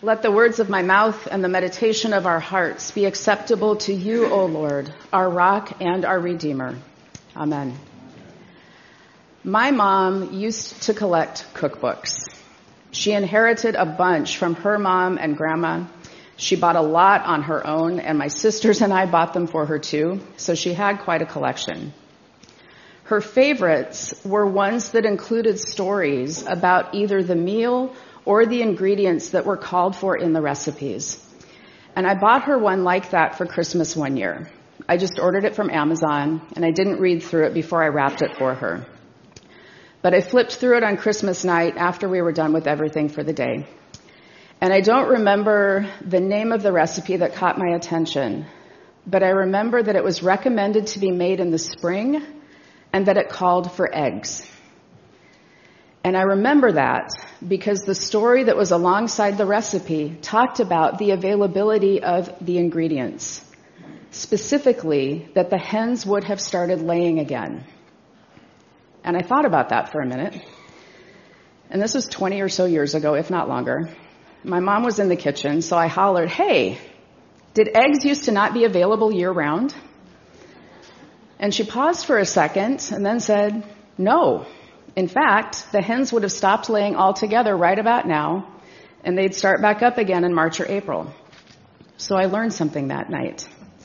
Let the words of my mouth and the meditation of our hearts be acceptable to you, O Lord, our rock and our Redeemer. Amen. My mom used to collect cookbooks. She inherited a bunch from her mom and grandma. She bought a lot on her own, and my sisters and I bought them for her too, so she had quite a collection. Her favorites were ones that included stories about either the meal or the ingredients that were called for in the recipes. And I bought her one like that for Christmas one year. I just ordered it from Amazon, and I didn't read through it before I wrapped it for her. But I flipped through it on Christmas night after we were done with everything for the day. And I don't remember the name of the recipe that caught my attention, but I remember that it was recommended to be made in the spring and that it called for eggs. And I remember that because the story that was alongside the recipe talked about the availability of the ingredients, specifically that the hens would have started laying again. And I thought about that for a minute. And this was 20 or so years ago, if not longer. My mom was in the kitchen, so I hollered, "Hey, did eggs used to not be available year-round?" And she paused for a second and then said, "No. In fact, the hens would have stopped laying altogether right about now, and they'd start back up again in March or April." So I learned something that night.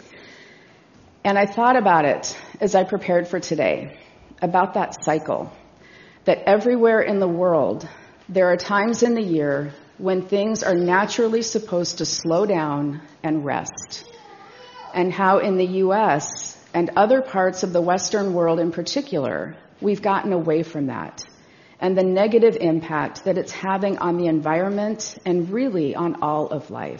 And I thought about it as I prepared for today, about that cycle, that everywhere in the world, there are times in the year when things are naturally supposed to slow down and rest, and how in the U.S. and other parts of the Western world in particular, we've gotten away from that and the negative impact that it's having on the environment and really on all of life.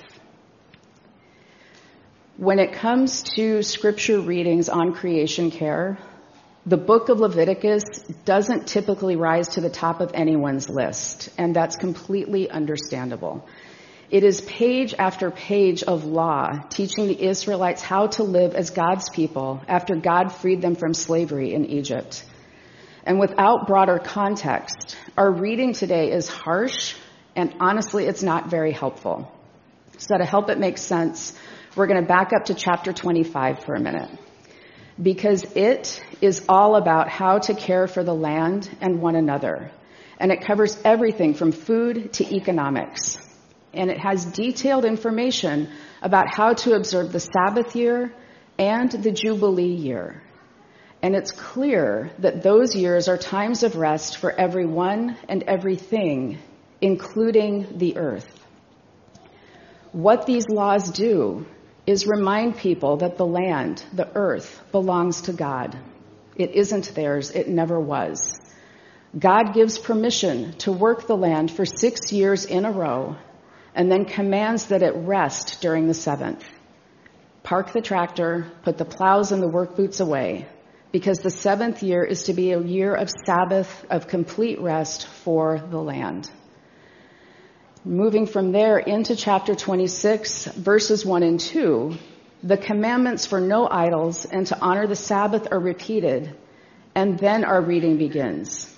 When it comes to scripture readings on creation care, the book of Leviticus doesn't typically rise to the top of anyone's list, and that's completely understandable. It is page after page of law teaching the Israelites how to live as God's people after God freed them from slavery in Egypt. And without broader context, our reading today is harsh, and honestly, it's not very helpful. So to help it make sense, we're going to back up to chapter 25 for a minute, because it is all about how to care for the land and one another. And it covers everything from food to economics. And it has detailed information about how to observe the Sabbath year and the Jubilee year. And it's clear that those years are times of rest for everyone and everything, including the earth. What these laws do is remind people that the land, the earth, belongs to God. It isn't theirs. It never was. God gives permission to work the land for 6 years in a row and then commands that it rest during the seventh. Park the tractor, put the plows and the work boots away, because the seventh year is to be a year of Sabbath, of complete rest for the land. Moving from there into chapter 26, verses 1 and 2, the commandments for no idols and to honor the Sabbath are repeated, and then our reading begins.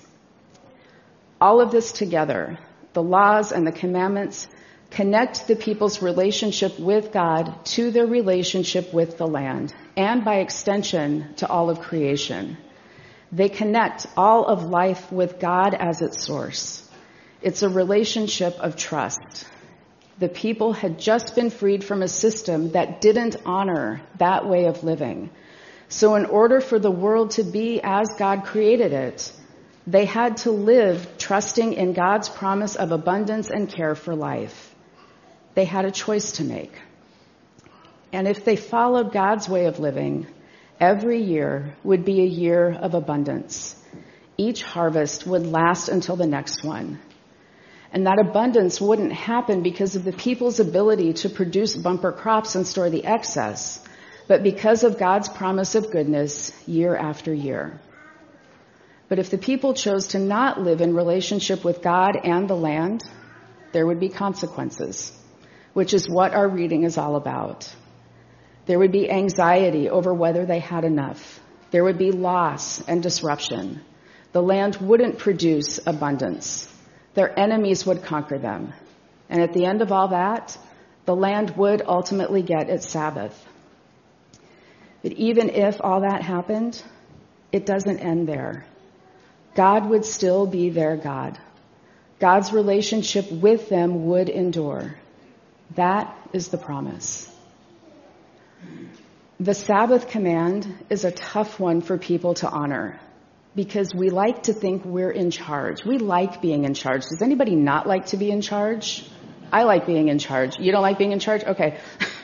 All of this together, the laws and the commandments, connect the people's relationship with God to their relationship with the land, and by extension to all of creation. They connect all of life with God as its source. It's a relationship of trust. The people had just been freed from a system that didn't honor that way of living. So in order for the world to be as God created it, they had to live trusting in God's promise of abundance and care for life. They had a choice to make. And if they followed God's way of living, every year would be a year of abundance. Each harvest would last until the next one. And that abundance wouldn't happen because of the people's ability to produce bumper crops and store the excess, but because of God's promise of goodness year after year. But if the people chose to not live in relationship with God and the land, there would be consequences, which is what our reading is all about. There would be anxiety over whether they had enough. There would be loss and disruption. The land wouldn't produce abundance. Their enemies would conquer them. And at the end of all that, the land would ultimately get its Sabbath. But even if all that happened, it doesn't end there. God would still be their God. God's relationship with them would endure. That is the promise. The Sabbath command is a tough one for people to honor because we like to think we're in charge. We like being in charge. Does anybody not like to be in charge? I like being in charge. You don't like being in charge? Okay.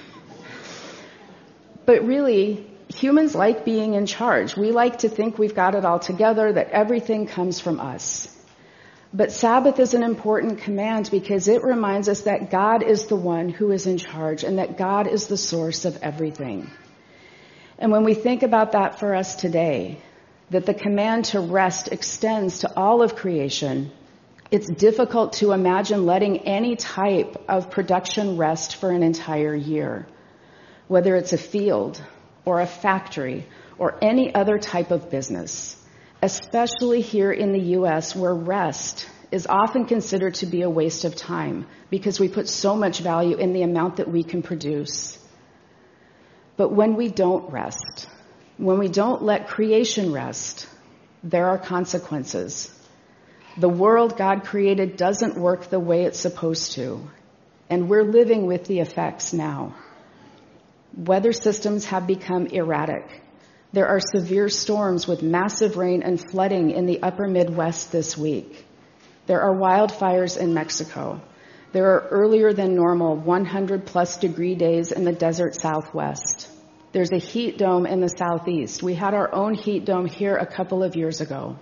But really, humans like being in charge. We like to think we've got it all together, that everything comes from us. But Sabbath is an important command because it reminds us that God is the one who is in charge and that God is the source of everything. And when we think about that for us today, that the command to rest extends to all of creation, it's difficult to imagine letting any type of production rest for an entire year, whether it's a field or a factory or any other type of business, especially here in the U.S. where rest is often considered to be a waste of time because we put so much value in the amount that we can produce. But when we don't rest, when we don't let creation rest, there are consequences. The world God created doesn't work the way it's supposed to, and we're living with the effects now. Weather systems have become erratic. There are severe storms with massive rain and flooding in the upper Midwest this week. There are wildfires in Mexico. There are earlier than normal 100-plus degree days in the desert Southwest. There's a heat dome in the Southeast. We had our own heat dome here a couple of years ago.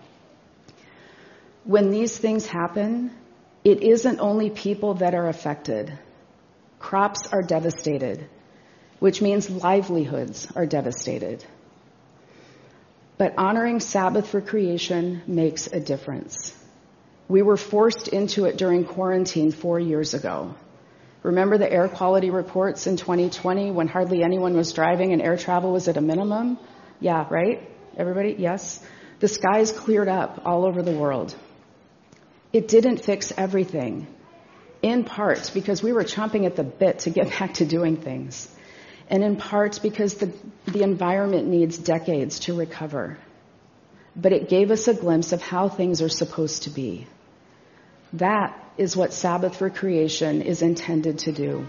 When these things happen, it isn't only people that are affected. Crops are devastated, which means livelihoods are devastated. But honoring Sabbath for creation makes a difference. We were forced into it during quarantine 4 years ago. Remember the air quality reports in 2020 when hardly anyone was driving and air travel was at a minimum? Yeah, right? Everybody? Yes? The skies cleared up all over the world. It didn't fix everything, in part because we were chomping at the bit to get back to doing things, and in part because the environment needs decades to recover. But it gave us a glimpse of how things are supposed to be. That is what Sabbath for creation is intended to do.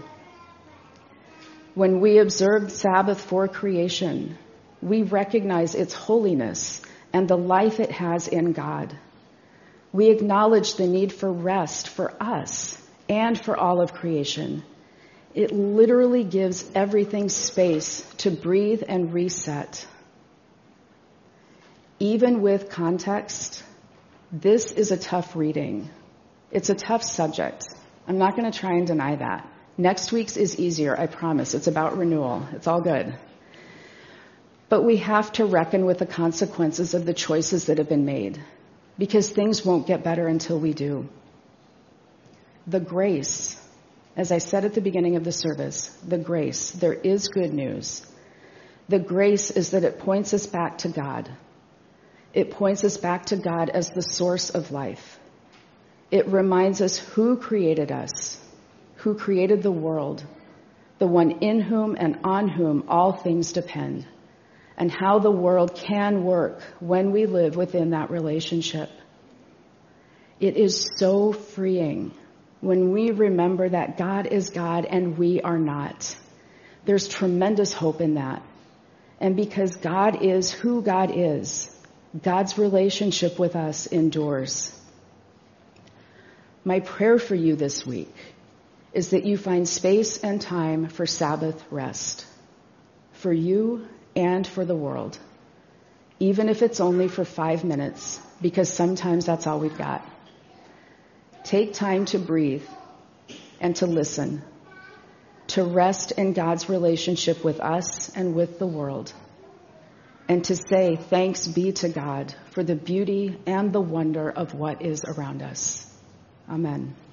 When we observe Sabbath for creation, we recognize its holiness and the life it has in God. We acknowledge the need for rest for us and for all of creation. It literally gives everything space to breathe and reset. Even with context, this is a tough reading. It's a tough subject. I'm not going to try and deny that. Next week's is easier, I promise. It's about renewal. It's all good. But we have to reckon with the consequences of the choices that have been made, because things won't get better until we do. The grace, as I said at the beginning of the service, the grace, there is good news. The grace is that it points us back to God. It points us back to God as the source of life. It reminds us who created us, who created the world, the one in whom and on whom all things depend, and how the world can work when we live within that relationship. It is so freeing when we remember that God is God and we are not. There's tremendous hope in that. And because God is who God is, God's relationship with us endures. My prayer for you this week is that you find space and time for Sabbath rest, for you and for the world, even if it's only for 5 minutes, because sometimes that's all we've got. Take time to breathe and to listen, to rest in God's relationship with us and with the world, and to say thanks be to God for the beauty and the wonder of what is around us. Amen.